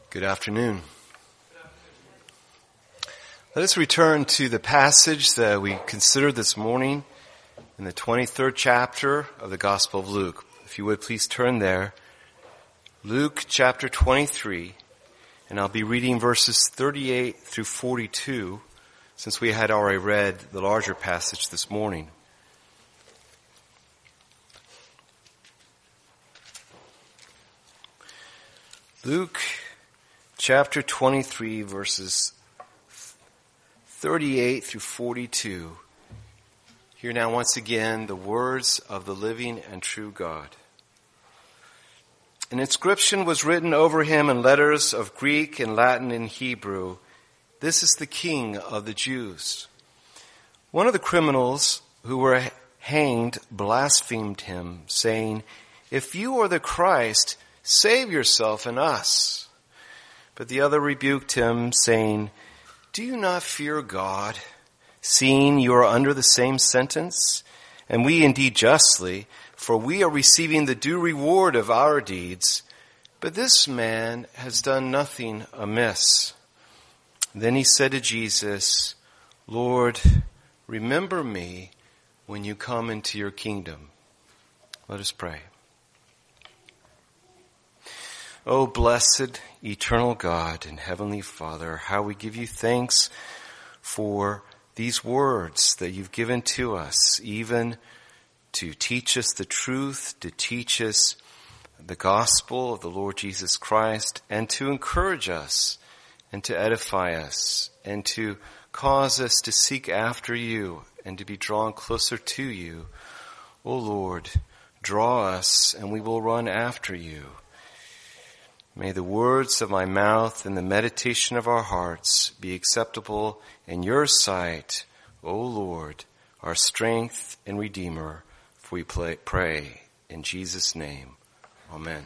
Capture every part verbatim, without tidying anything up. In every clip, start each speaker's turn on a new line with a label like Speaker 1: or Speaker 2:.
Speaker 1: Good afternoon. Let us return to the passage that we considered this morning in the twenty-third chapter of the Gospel of Luke. If you would please turn there. Luke chapter twenty-three, and I'll be reading verses thirty-eight through forty-two, since we had already read the larger passage this morning. Luke chapter twenty-three, verses thirty-eight through forty-two. Hear now once again the words of the living and true God. An inscription was written over him in letters of Greek and Latin and Hebrew. This is the King of the Jews. One of the criminals who were hanged blasphemed him, saying, "If you are the Christ, save yourself and us." But the other rebuked him, saying, "Do you not fear God, seeing you are under the same sentence? And we indeed justly, for we are receiving the due reward of our deeds. But this man has done nothing amiss." Then he said to Jesus, "Lord, remember me when you come into your kingdom." Let us pray. O blessed, eternal God and Heavenly Father, how we give you thanks for these words that you've given to us, even to teach us the truth, to teach us the gospel of the Lord Jesus Christ, and to encourage us and to edify us and to cause us to seek after you and to be drawn closer to you. O Lord, draw us and we will run after you. May the words of my mouth and the meditation of our hearts be acceptable in your sight, O Lord, our strength and Redeemer. For we pray in Jesus' name. Amen.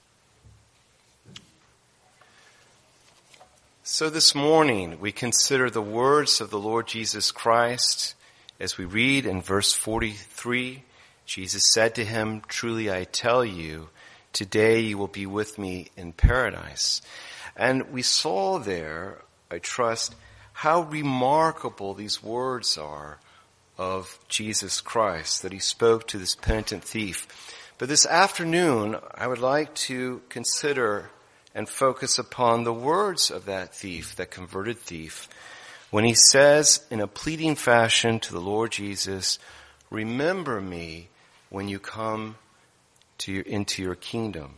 Speaker 1: So this morning we consider the words of the Lord Jesus Christ as we read in verse forty-three. Jesus said to him, "Truly I tell you, today you will be with me in paradise." And we saw there, I trust, how remarkable these words are of Jesus Christ that he spoke to this penitent thief. But this afternoon, I would like to consider and focus upon the words of that thief, that converted thief, when he says in a pleading fashion to the Lord Jesus, "Remember me when you come To your, into your kingdom."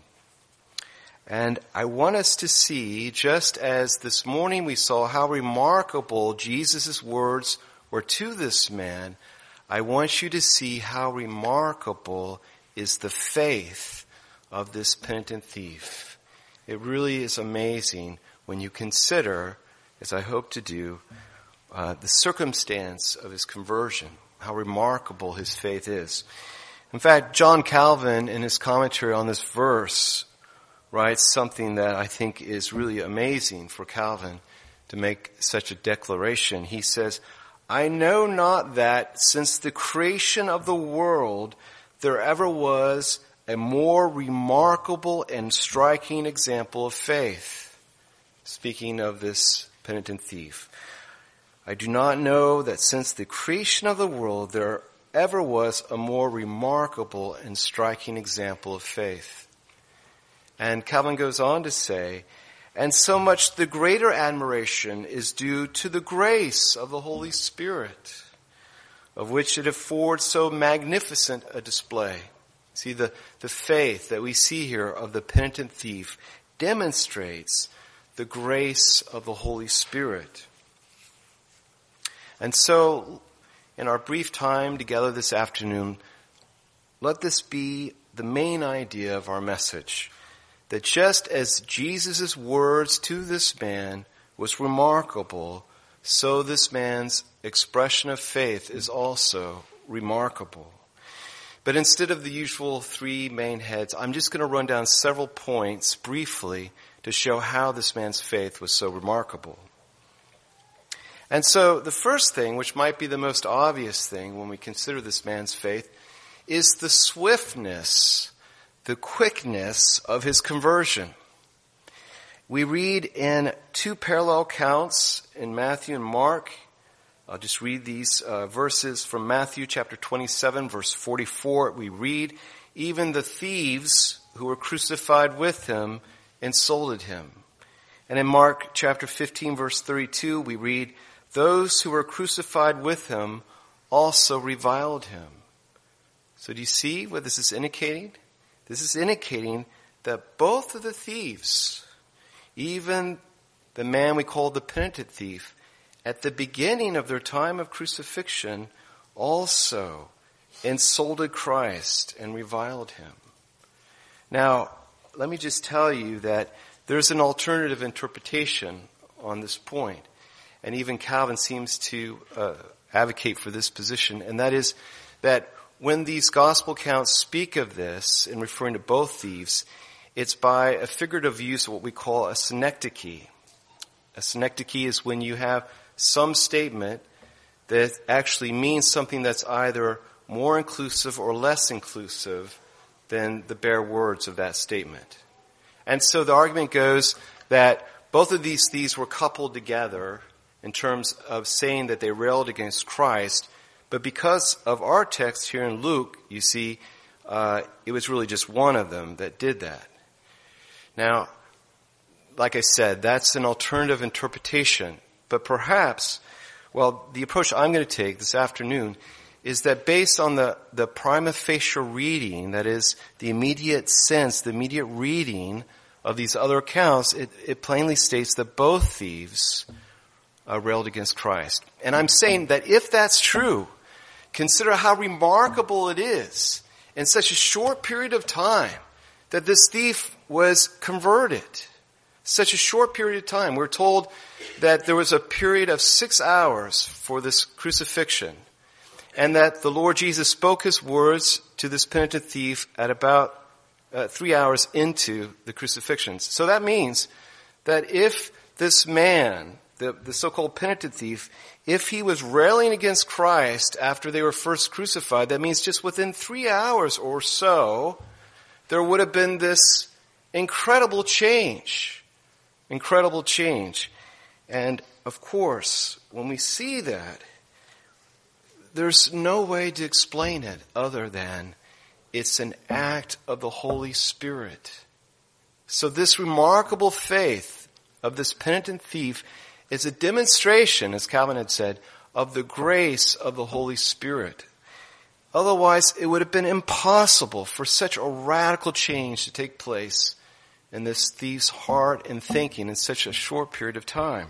Speaker 1: And I want us to see, just as this morning we saw how remarkable Jesus' words were to this man, I want you to see how remarkable is the faith of this penitent thief. It really is amazing when you consider, as I hope to do, uh, the circumstance of his conversion, how remarkable his faith is. In fact, John Calvin, in his commentary on this verse, writes something that I think is really amazing for Calvin to make such a declaration. He says, "I know not that since the creation of the world there ever was a more remarkable and striking example of faith." Speaking of this penitent thief. "I do not know that since the creation of the world there ever was a more remarkable and striking example of faith." And Calvin goes on to say, "And so much the greater admiration is due to the grace of the Holy Spirit, of which it affords so magnificent a display." See, the, the faith that we see here of the penitent thief demonstrates the grace of the Holy Spirit. And so, in our brief time together this afternoon, let this be the main idea of our message. That just as Jesus' words to this man was remarkable, so this man's expression of faith is also remarkable. But instead of the usual three main heads, I'm just going to run down several points briefly to show how this man's faith was so remarkable. And so the first thing, which might be the most obvious thing when we consider this man's faith, is the swiftness, the quickness of his conversion. We read in two parallel accounts in Matthew and Mark. I'll just read these uh, verses from Matthew chapter twenty-seven, verse forty-four. We read, "Even the thieves who were crucified with him insulted him." And in Mark chapter fifteen, verse thirty-two, we read, "Those who were crucified with him also reviled him." So do you see what this is indicating? This is indicating that both of the thieves, even the man we call the penitent thief, at the beginning of their time of crucifixion, also insulted Christ and reviled him. Now, let me just tell you that there's an alternative interpretation on this point, and even Calvin seems to uh, advocate for this position, and that is that when these gospel accounts speak of this, in referring to both thieves, it's by a figurative use of what we call a synecdoche. A synecdoche is when you have some statement that actually means something that's either more inclusive or less inclusive than the bare words of that statement. And so the argument goes that both of these thieves were coupled together in terms of saying that they railed against Christ, but because of our text here in Luke, you see, uh, it was really just one of them that did that. Now, like I said, that's an alternative interpretation. But perhaps, well, the approach I'm going to take this afternoon is that based on the, the prima facie reading, that is, the immediate sense, the immediate reading of these other accounts, it, it plainly states that both thieves uh, railed against Christ. And I'm saying that if that's true, consider how remarkable it is in such a short period of time that this thief was converted. Such a short period of time. We're told that there was a period of six hours for this crucifixion, and that the Lord Jesus spoke his words to this penitent thief at about uh, three hours into the crucifixion. So that means that if this man, the, the so-called penitent thief, if he was railing against Christ after they were first crucified, that means just within three hours or so, there would have been this incredible change. Incredible change. And of course, when we see that, there's no way to explain it other than it's an act of the Holy Spirit. So this remarkable faith of this penitent thief is a demonstration, as Calvin had said, of the grace of the Holy Spirit. Otherwise, it would have been impossible for such a radical change to take place in this thief's heart and thinking in such a short period of time.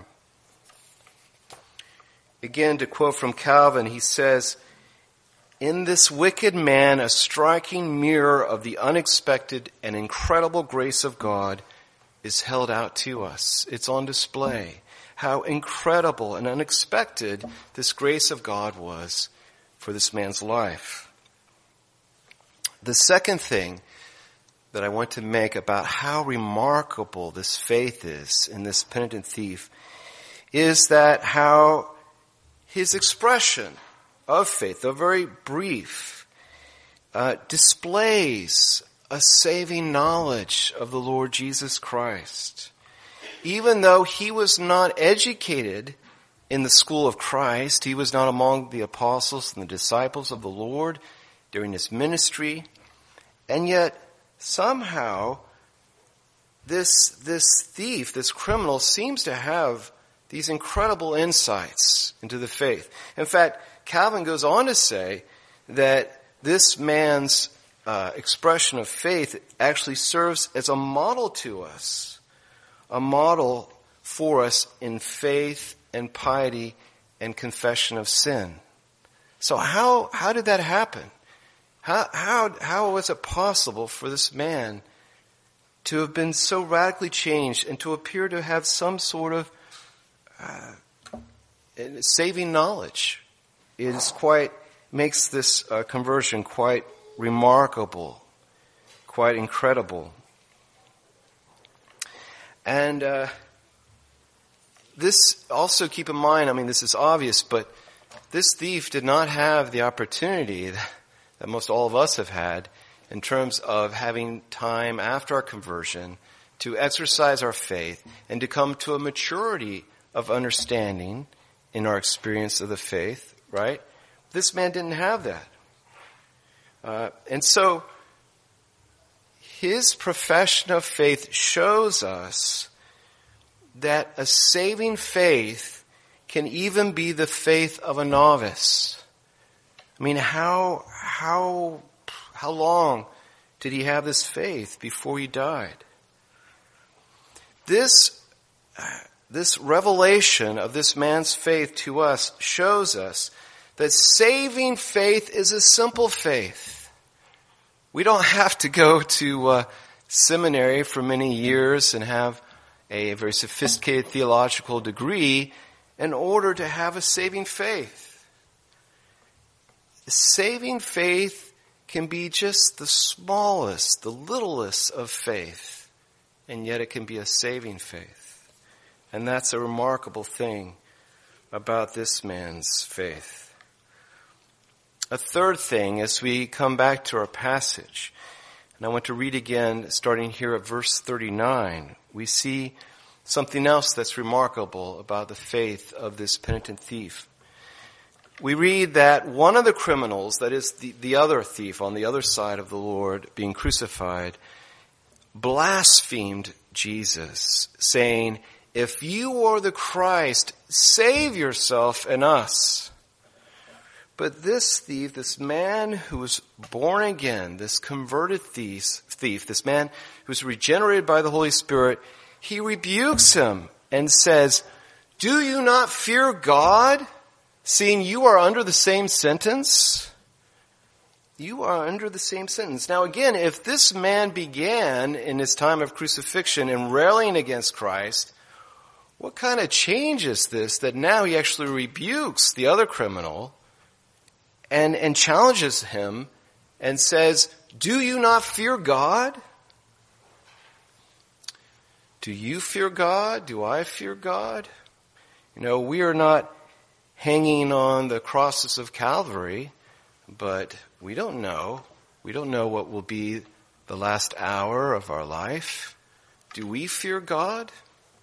Speaker 1: Again, to quote from Calvin, he says, "In this wicked man, a striking mirror of the unexpected and incredible grace of God is held out to us. It's on display. How incredible and unexpected this grace of God was for this man's life." The second thing that I want to make about how remarkable this faith is in this penitent thief is that how his expression of faith, though very brief, uh, displays a saving knowledge of the Lord Jesus Christ. Even though he was not educated in the school of Christ, he was not among the apostles and the disciples of the Lord during his ministry, and yet somehow, this, this thief, this criminal, seems to have these incredible insights into the faith. In fact, Calvin goes on to say that this man's uh, expression of faith actually serves as a model to us, a model for us in faith and piety and confession of sin. So how, how did that happen? How, how, how was it possible for this man to have been so radically changed and to appear to have some sort of uh, saving knowledge? It is quite, makes this uh, conversion quite remarkable, quite incredible. And uh, this also, keep in mind, I mean, this is obvious, but this thief did not have the opportunity that most all of us have had in terms of having time after our conversion to exercise our faith, and to come to a maturity of understanding in our experience of the faith, right? This man didn't have that. Uh, and so, his profession of faith shows us that a saving faith can even be the faith of a novice. I mean, how, how, how long did he have this faith before he died? This, this revelation of this man's faith to us shows us that saving faith is a simple faith. We don't have to go to uh, seminary for many years and have a very sophisticated theological degree in order to have a saving faith. Saving faith can be just the smallest, the littlest of faith, and yet it can be a saving faith. And that's a remarkable thing about this man's faith. A third thing, as we come back to our passage, and I want to read again, starting here at verse thirty-nine, we see something else that's remarkable about the faith of this penitent thief. We read that one of the criminals, that is the, the other thief on the other side of the Lord being crucified, blasphemed Jesus, saying, "If you are the Christ, save yourself and us." But this thief, this man who was born again, this converted thief, thief, this man who was regenerated by the Holy Spirit, he rebukes him and says, "Do you not fear God, seeing you are under the same sentence?" You are under the same sentence. Now again, if this man began in his time of crucifixion in railing against Christ, what kind of change is this that now he actually rebukes the other criminal and, and challenges him and says, "Do you not fear God?" Do you fear God? Do I fear God? You know, we are not hanging on the crosses of Calvary, but we don't know. We don't know what will be the last hour of our life. Do we fear God?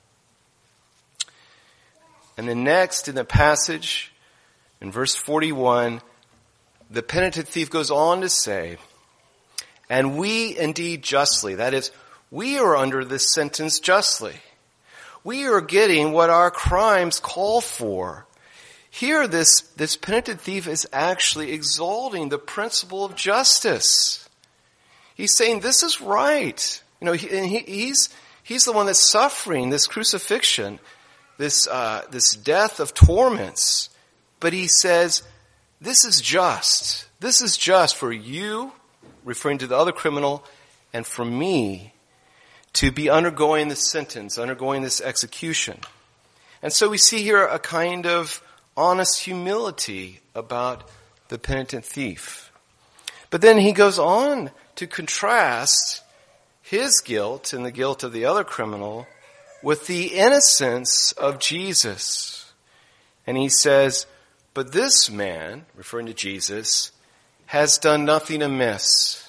Speaker 1: And then next in the passage, in verse forty-one, the penitent thief goes on to say, "And we indeed justly," that is, we are under this sentence justly. We are getting what our crimes call for. Here, this, this penitent thief is actually exalting the principle of justice. He's saying this is right. You know, he, and he, he's, he's the one that's suffering this crucifixion, this, uh, this death of torments. But he says, this is just. This is just for you, referring to the other criminal, and for me to be undergoing this sentence, undergoing this execution. And so we see here a kind of honest humility about the penitent thief. But then he goes on to contrast his guilt and the guilt of the other criminal with the innocence of Jesus. And he says, "But this man," referring to Jesus, "has done nothing amiss."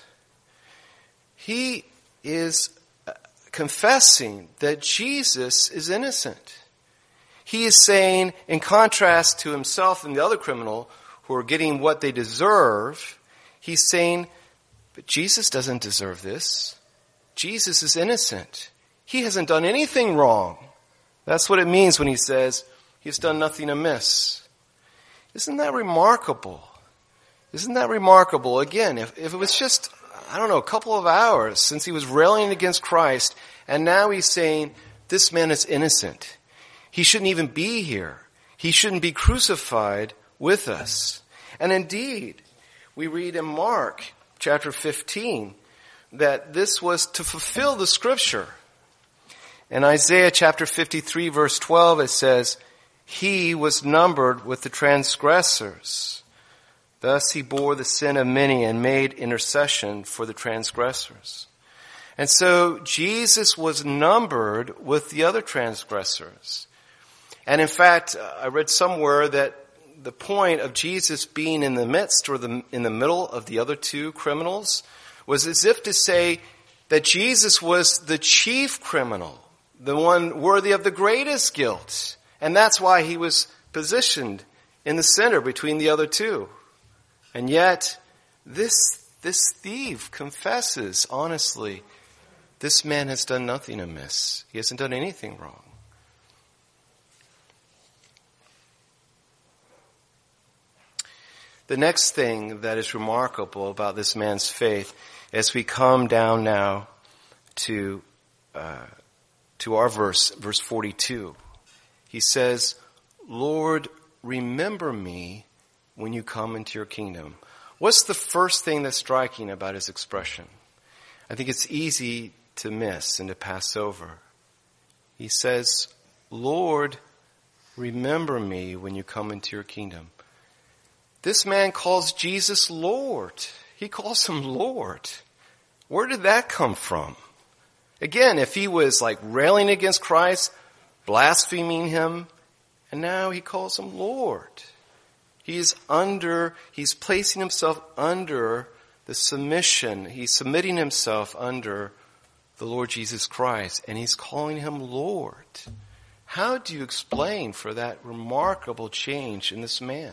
Speaker 1: He is confessing that Jesus is innocent. He is saying, in contrast to himself and the other criminal who are getting what they deserve, he's saying, but Jesus doesn't deserve this. Jesus is innocent. He hasn't done anything wrong. That's what it means when he says he's done nothing amiss. Isn't that remarkable? Isn't that remarkable? Again, if, if it was just, I don't know, a couple of hours since he was railing against Christ, and now he's saying, this man is innocent. He shouldn't even be here. He shouldn't be crucified with us. And indeed, we read in Mark chapter fifteen that this was to fulfill the scripture. In Isaiah chapter fifty-three verse twelve it says, "He was numbered with the transgressors. Thus he bore the sin of many and made intercession for the transgressors." And so Jesus was numbered with the other transgressors. And in fact, I read somewhere that the point of Jesus being in the midst or the, in the middle of the other two criminals was as if to say, that Jesus was the chief criminal, the one worthy of the greatest guilt. And that's why he was positioned in the center between the other two. And yet, this, this thief confesses honestly, this man has done nothing amiss. He hasn't done anything wrong. The next thing that is remarkable about this man's faith, as we come down now to uh, to our verse, verse forty-two, he says, Lord, remember me when you come into your kingdom. What's the first thing that's striking about his expression? I think it's easy to miss and to pass over. He says, Lord, remember me when you come into your kingdom. This man calls Jesus Lord. He calls him Lord. Where did that come from? Again, if he was like railing against Christ, blaspheming him, and now he calls him Lord. He's under, he's placing himself under the submission. He's submitting himself under the Lord Jesus Christ, and he's calling him Lord. How do you explain for that remarkable change in this man?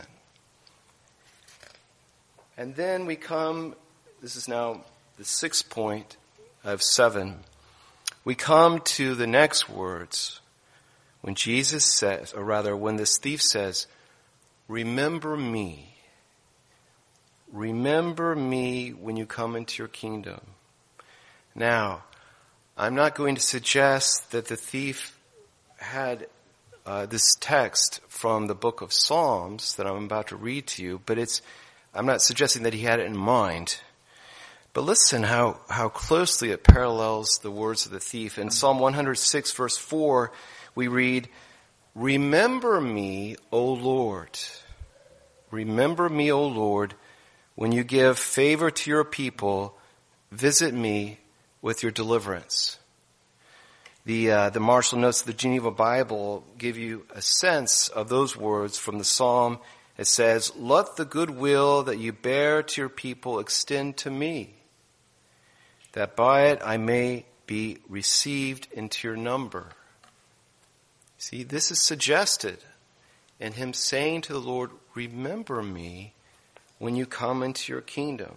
Speaker 1: And then we come, this is now the sixth point of seven. We come to the next words when Jesus says, or rather when this thief says, remember me. Remember me when you come into your kingdom. Now, I'm not going to suggest that the thief had uh, this text from the book of Psalms that I'm about to read to you, but it's I'm not suggesting that he had it in mind. But listen how, how closely it parallels the words of the thief. In Psalm one hundred six verse four, we read, remember me, O Lord. Remember me, O Lord, when you give favor to your people, visit me with your deliverance. The, uh, the Marshall Notes of the Geneva Bible give you a sense of those words from the Psalm. It says, let the goodwill that you bear to your people extend to me, that by it I may be received into your number. See, this is suggested in him saying to the Lord, remember me when you come into your kingdom.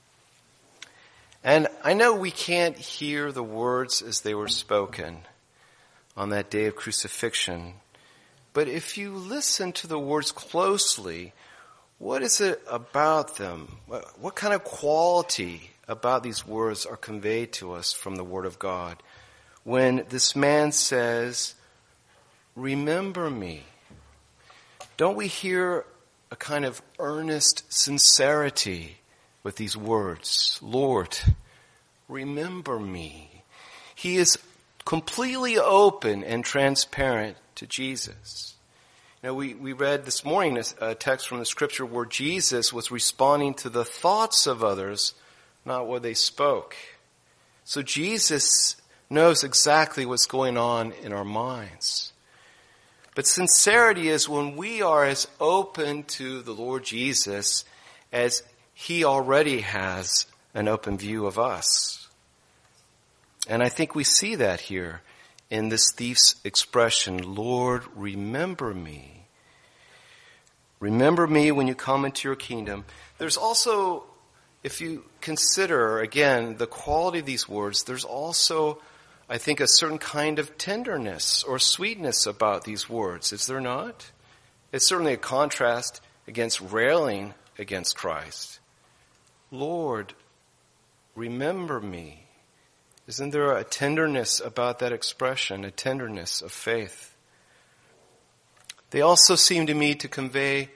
Speaker 1: And I know we can't hear the words as they were spoken on that day of crucifixion. But if you listen to the words closely, what is it about them? What kind of quality about these words are conveyed to us from the Word of God? When this man says, remember me, don't we hear a kind of earnest sincerity with these words? Lord, remember me. He is completely open and transparent to Jesus. You know, we, we read this morning a, a text from the scripture where Jesus was responding to the thoughts of others, not what they spoke. So Jesus knows exactly what's going on in our minds. But sincerity is when we are as open to the Lord Jesus as he already has an open view of us. And I think we see that here in this thief's expression, Lord, remember me. Remember me when you come into your kingdom. There's also, if you consider, again, the quality of these words, there's also, I think, a certain kind of tenderness or sweetness about these words. Is there not? It's certainly a contrast against railing against Christ. Lord, remember me. Isn't there a tenderness about that expression, a tenderness of faith? They also seem to me to convey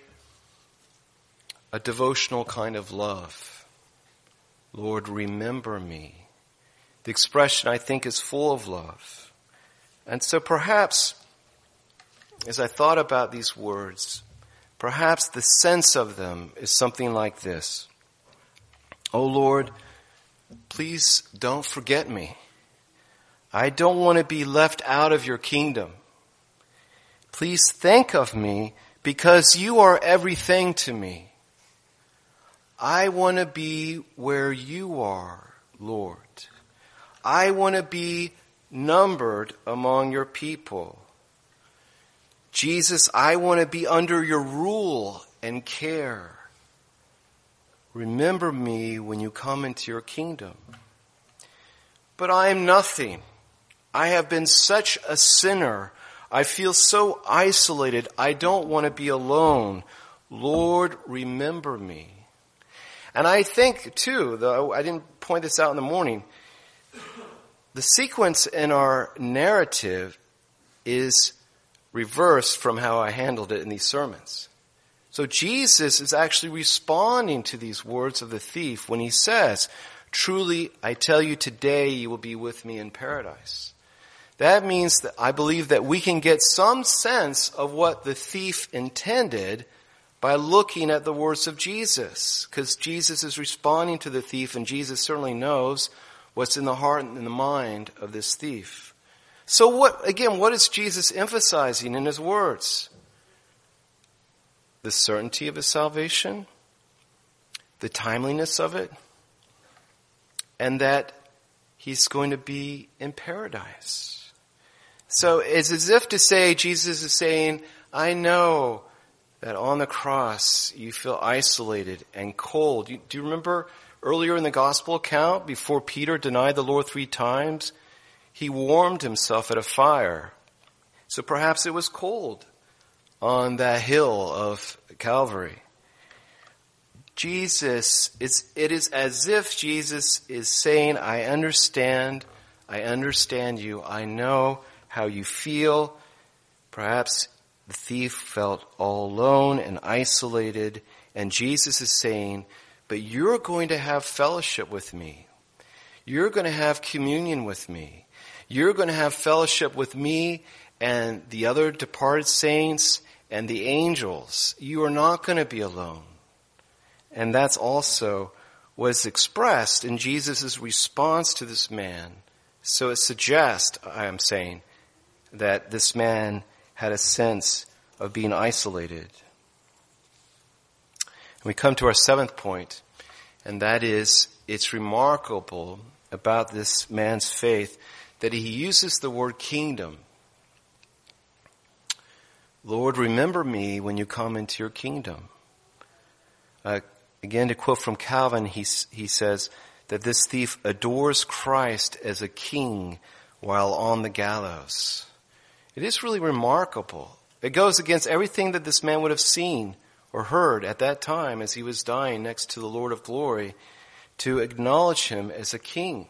Speaker 1: a devotional kind of love. Lord, remember me. The expression, I think, is full of love. And so perhaps, as I thought about these words, perhaps the sense of them is something like this. Oh Lord, please don't forget me. I don't want to be left out of your kingdom. Please think of me because you are everything to me. I want to be where you are, Lord. I want to be numbered among your people. Jesus, I want to be under your rule and care. Remember me when you come into your kingdom. But I am nothing. I have been such a sinner. I feel so isolated. I don't want to be alone. Lord, remember me. And I think, too, though I didn't point this out in the morning, the sequence in our narrative is reversed from how I handled it in these sermons. So Jesus is actually responding to these words of the thief when he says, truly, I tell you today you will be with me in paradise. That means that I believe that we can get some sense of what the thief intended by looking at the words of Jesus. Because Jesus is responding to the thief, and Jesus certainly knows what's in the heart and in the mind of this thief. So what, again, what is Jesus emphasizing in his words? The certainty of his salvation, the timeliness of it, and that he's going to be in paradise. So it's as if to say, Jesus is saying, I know that on the cross you feel isolated and cold. You, do you remember earlier in the gospel account, before Peter denied the Lord three times, he warmed himself at a fire. So perhaps it was cold on that hill of Calvary. Jesus, it's, it is as if Jesus is saying, I understand, I understand you, I know how you feel. Perhaps the thief felt all alone and isolated, and Jesus is saying, but you're going to have fellowship with me. You're going to have communion with me. You're going to have fellowship with me and the other departed saints and the angels. You are not going to be alone. And that's also what is expressed in Jesus' response to this man. So it suggests, I am saying, that this man had a sense of being isolated. And we come to our seventh point, and that is, it's remarkable about this man's faith that he uses the word kingdom. Lord, remember me when you come into your kingdom. Uh, again, to quote from Calvin, he, he says that this thief adores Christ as a king while on the gallows. It is really remarkable. It goes against everything that this man would have seen or heard at that time as he was dying next to the Lord of glory, to acknowledge him as a king.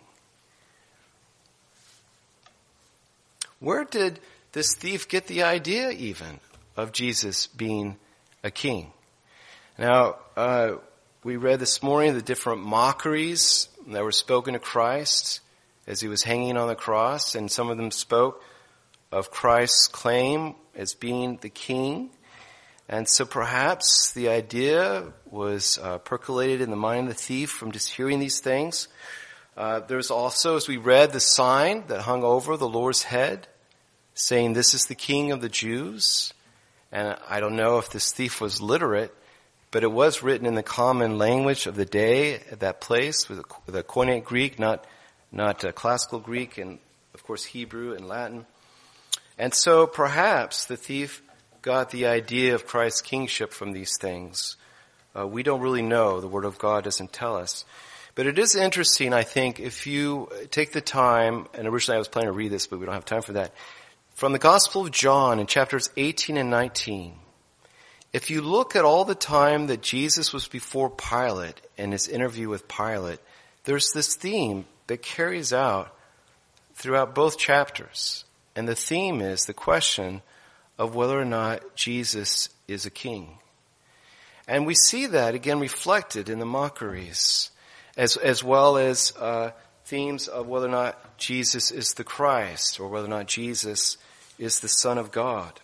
Speaker 1: Where did this thief get the idea even of Jesus being a king? Now, uh, we read this morning the different mockeries that were spoken to Christ as he was hanging on the cross, and some of them spoke of Christ's claim as being the king. And so perhaps the idea was uh, percolated in the mind of the thief from just hearing these things. Uh, there's also, as we read, the sign that hung over the Lord's head saying, this is the King of the Jews. And I don't know if this thief was literate, but it was written in the common language of the day at that place with a, with a Koine Greek, not, not uh, classical Greek, and of course Hebrew and Latin. And so perhaps the thief got the idea of Christ's kingship from these things. Uh, we don't really know. The Word of God doesn't tell us. But it is interesting, I think, if you take the time, and originally I was planning to read this, but we don't have time for that, from the Gospel of John in chapters eighteen and nineteen, if you look at all the time that Jesus was before Pilate in his interview with Pilate, there's this theme that carries out throughout both chapters. And the theme is the question of whether or not Jesus is a king. And we see that again reflected in the mockeries, as, as well as uh, themes of whether or not Jesus is the Christ, or whether or not Jesus is the Son of God.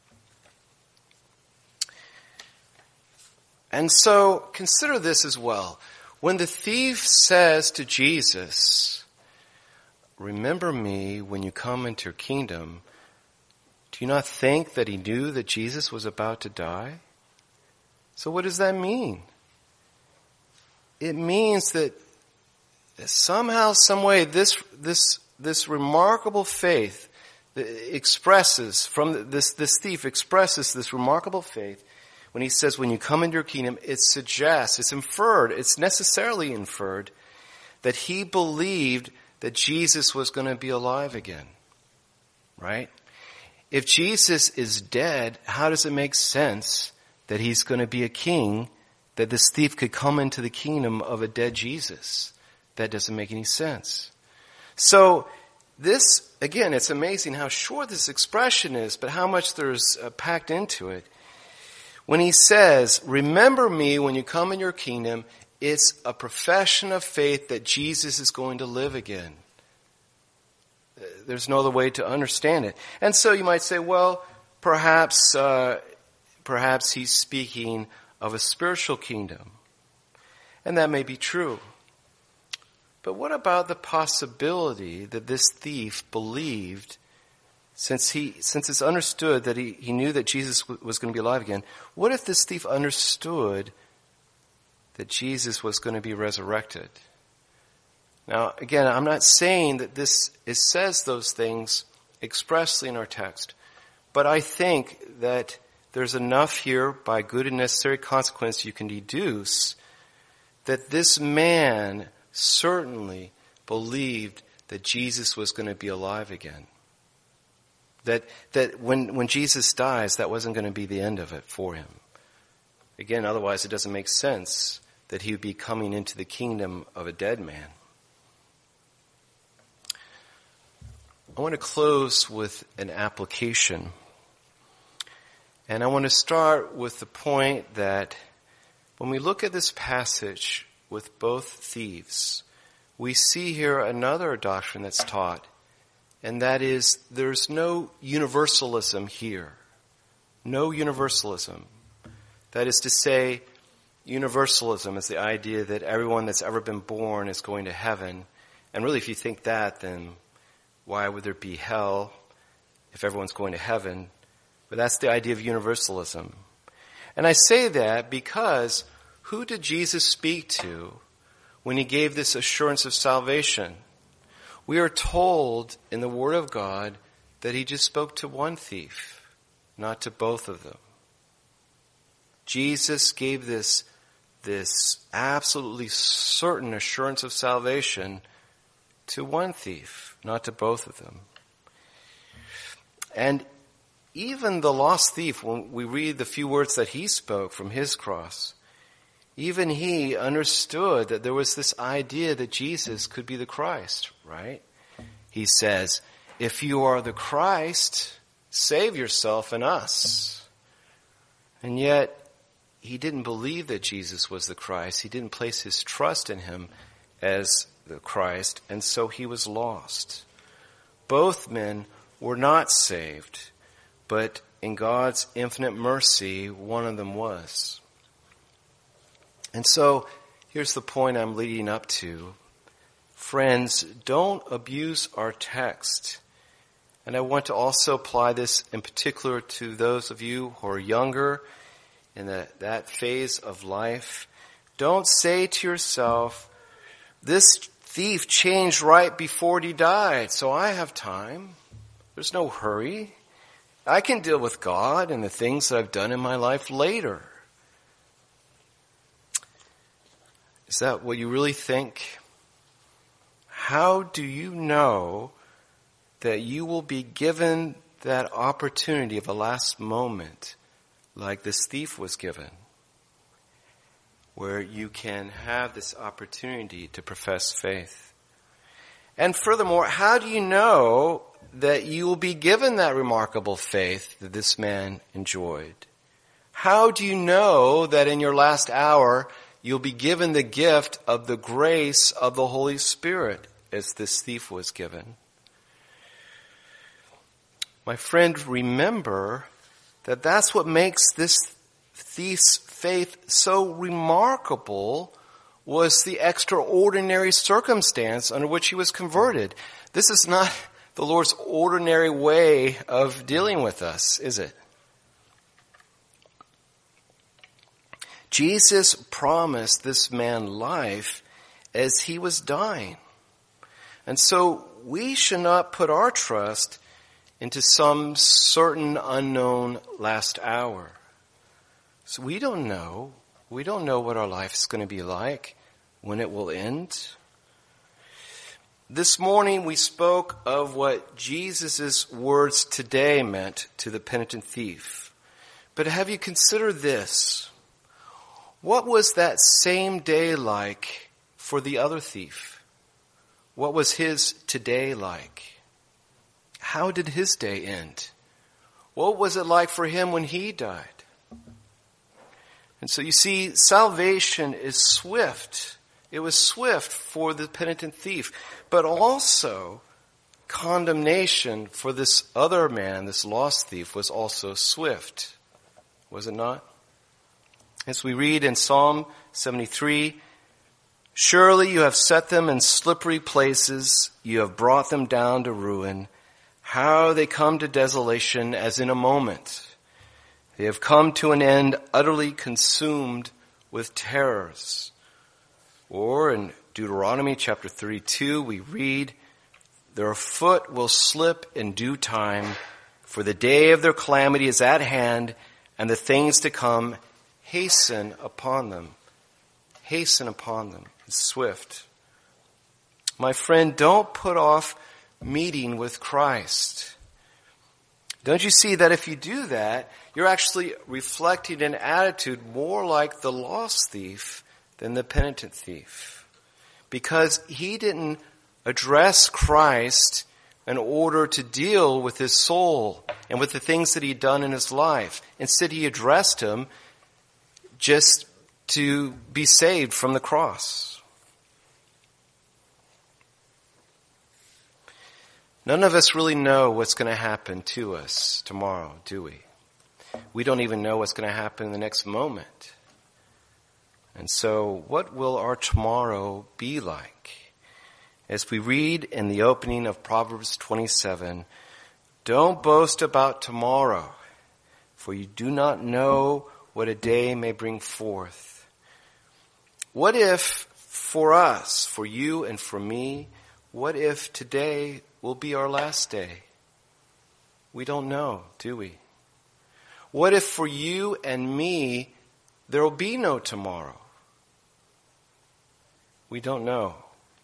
Speaker 1: And so consider this as well. When the thief says to Jesus, remember me when you come into your kingdom, do you not think that he knew that Jesus was about to die? So what does that mean? It means that somehow, some way, this, this, this remarkable faith expresses, from this, this thief expresses this remarkable faith when he says, when you come into your kingdom, it suggests, it's inferred, it's necessarily inferred that he believed that Jesus was going to be alive again. Right? If Jesus is dead, how does it make sense that he's going to be a king, that this thief could come into the kingdom of a dead Jesus? That doesn't make any sense. So this, again, it's amazing how short this expression is, but how much there's uh, packed into it. When he says, remember me when you come in your kingdom, it's a profession of faith that Jesus is going to live again. There's no other way to understand it. And so you might say, well, perhaps, uh, perhaps he's speaking of a spiritual kingdom. And that may be true. But what about the possibility that this thief believed, since he, since it's understood that he, he knew that Jesus was going to be alive again, what if this thief understood that Jesus was going to be resurrected? Now, again, I'm not saying that this, it says those things expressly in our text, but I think that there's enough here by good and necessary consequence you can deduce that this man certainly believed that Jesus was going to be alive again. That, that when, when Jesus dies, that wasn't going to be the end of it for him. Again, otherwise it doesn't make sense that he would be coming into the kingdom of a dead man. I want to close with an application. And I want to start with the point that when we look at this passage with both thieves, we see here another doctrine that's taught, and that is there's no universalism here. No universalism. That is to say, universalism is the idea that everyone that's ever been born is going to heaven. And really, if you think that, then why would there be hell if everyone's going to heaven? But that's the idea of universalism. And I say that because who did Jesus speak to when he gave this assurance of salvation? We are told in the Word of God that he just spoke to one thief, not to both of them. Jesus gave this, this absolutely certain assurance of salvation to one thief, not to both of them. And even the lost thief, when we read the few words that he spoke from his cross, even he understood that there was this idea that Jesus could be the Christ, right? He says, if you are the Christ, save yourself and us. And yet, he didn't believe that Jesus was the Christ. He didn't place his trust in him as the Christ, and so he was lost. Both men were not saved, but in God's infinite mercy, one of them was. And so, here's the point I'm leading up to. Friends, don't abuse our text. And I want to also apply this in particular to those of you who are younger in the, that phase of life. Don't say to yourself, this thief changed right before he died, so I have time. There's no hurry. I can deal with God and the things that I've done in my life later. Is that what you really think? How do you know that you will be given that opportunity of a last moment like this thief was given, where you can have this opportunity to profess faith? And furthermore, how do you know that you will be given that remarkable faith that this man enjoyed? How do you know that in your last hour you'll be given the gift of the grace of the Holy Spirit as this thief was given? My friend, remember that that's what makes this thief's faith so remarkable, was the extraordinary circumstance under which he was converted. This is not the Lord's ordinary way of dealing with us, is it? Jesus promised this man life, as he was dying. And so we should not put our trust into some certain unknown last hour. So we don't know. We don't know what our life is going to be like, when it will end. This morning we spoke of what Jesus' words today meant to the penitent thief. But have you considered this? What was that same day like for the other thief? What was his today like? How did his day end? What was it like for him when he died? And so you see, salvation is swift. It was swift for the penitent thief, but also condemnation for this other man, this lost thief, was also swift. Was it not? As we read in Psalm seventy-three, surely you have set them in slippery places. You have brought them down to ruin. How they come to desolation as in a moment. They have come to an end utterly consumed with terrors. Or in Deuteronomy chapter thirty-two, we read, their foot will slip in due time, for the day of their calamity is at hand, and the things to come hasten upon them. Hasten upon them. It's swift. My friend, don't put off meeting with Christ. Don't you see that if you do that, you're actually reflecting an attitude more like the lost thief than the penitent thief? Because he didn't address Christ in order to deal with his soul and with the things that he'd done in his life. Instead, he addressed him just to be saved from the cross. None of us really know what's going to happen to us tomorrow, do we? We don't even know what's going to happen in the next moment. And so, what will our tomorrow be like? As we read in the opening of Proverbs twenty-seven, don't boast about tomorrow, for you do not know what a day may bring forth. What if for us, for you and for me, what if today will be our last day? We don't know, do we? What if for you and me, there will be no tomorrow? We don't know.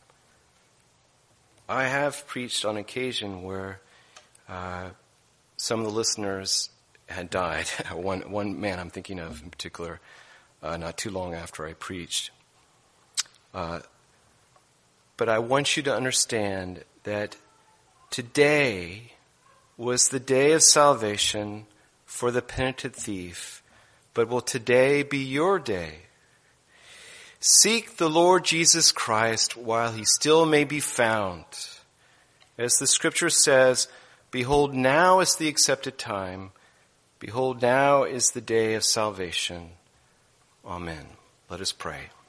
Speaker 1: I have preached on occasion where uh, some of the listeners had died. one one man I'm thinking of in particular, uh, not too long after I preached. Uh, but I want you to understand that today was the day of salvation for the penitent thief, but will today be your day? Seek the Lord Jesus Christ while he still may be found. As the scripture says, behold, now is the accepted time. Behold, now is the day of salvation. Amen. Let us pray.